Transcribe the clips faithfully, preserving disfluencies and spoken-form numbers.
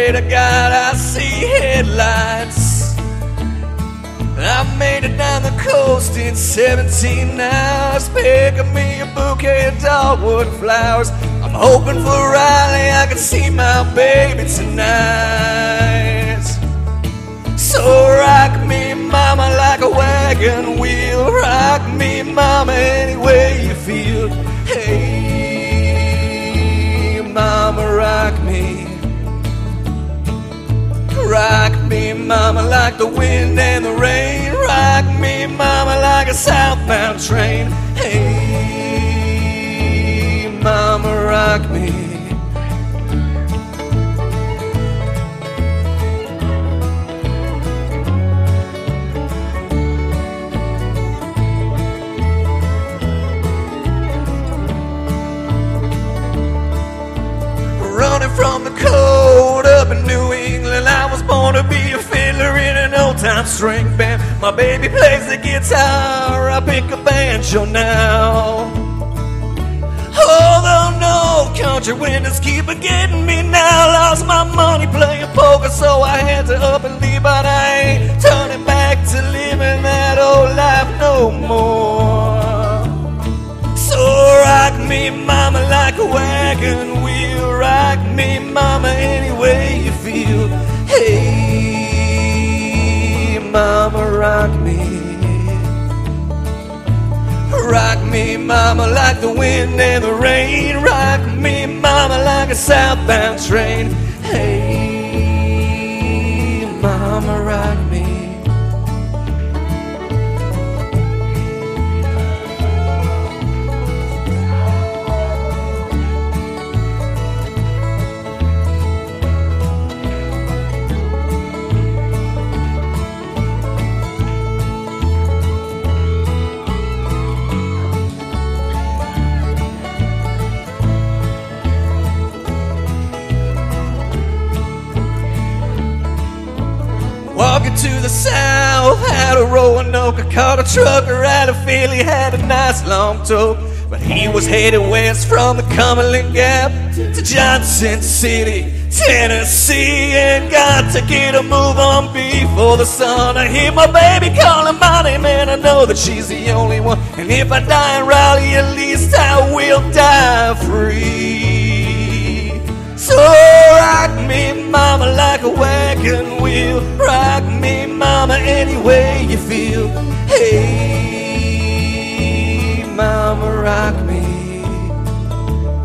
pray to God I see headlights. I made it down the coast in seventeen hours, picking me a bouquet of dogwood flowers. I'm hoping for Riley, I can see my baby tonight. So rock me, mama, like a wagon wheel. Rock me, mama, any way you feel. Hey, mama, rock me. Rock me, mama, like the wind and the rain. Rock me, mama, like a southbound train. Hey, mama, rock me. Running from the cold up in New England, I was born to be a fiddler in an old-time string band. My baby plays the guitar, I pick a banjo now. Although no country winters keep getting me now. Lost my money playing poker, so I had to up and leave. But I ain't turning back to living that old life no more. So rock me, mama, like a wagon wheel. Rock me, mama, any way you feel. Hey, mama, rock me. Rock me, mama, like the wind and the rain. Rock me, mama, like a southbound train. Hey, mama, rock me. Walking to the south, had a Roanoke. I caught a trucker out of Philly, had a nice long tow. But he was headed west from the Cumberland Gap to Johnson City, Tennessee. And got to get a move on before the sun. I hear my baby calling my name, and I know that she's the only one. And if I die in Raleigh, at least I will die free. So rock me, mama, like a wagon wheel. Rock me, mama, any way you feel. Hey, mama, rock me.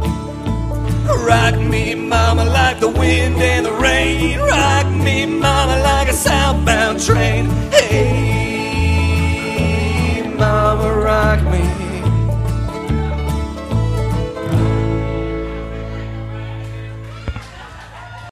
Rock me, mama, like the wind and the rain. Rock me, mama,